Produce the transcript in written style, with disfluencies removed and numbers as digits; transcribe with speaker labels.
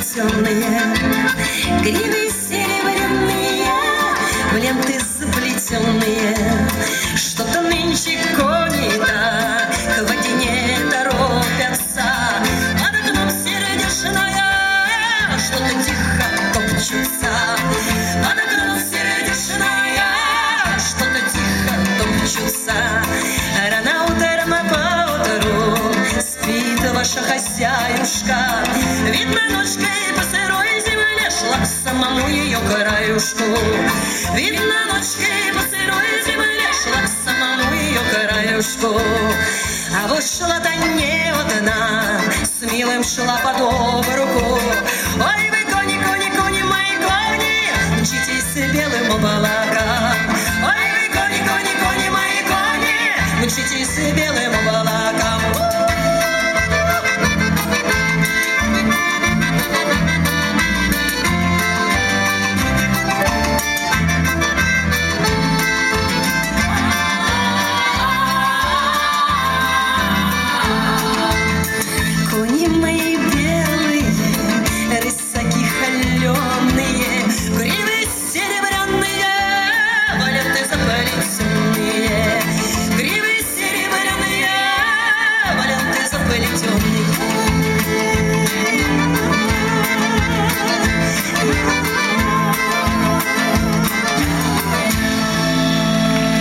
Speaker 1: плетеные, гривы серебряные, в ленты заплетенные. Что-то нынче кони так к воде не торопятся, под окном сердечная что-то тихо топчется. Под окном сердечная что-то тихо топчется. Рано утром поутру спит ваша хозяюшка, видно, ножкой по сырой земле шла к самому ее краюшку. Видно, ножкой по сырой земле шла к самому ее краюшку. А вот шла-то не одна, с милым шла по добру.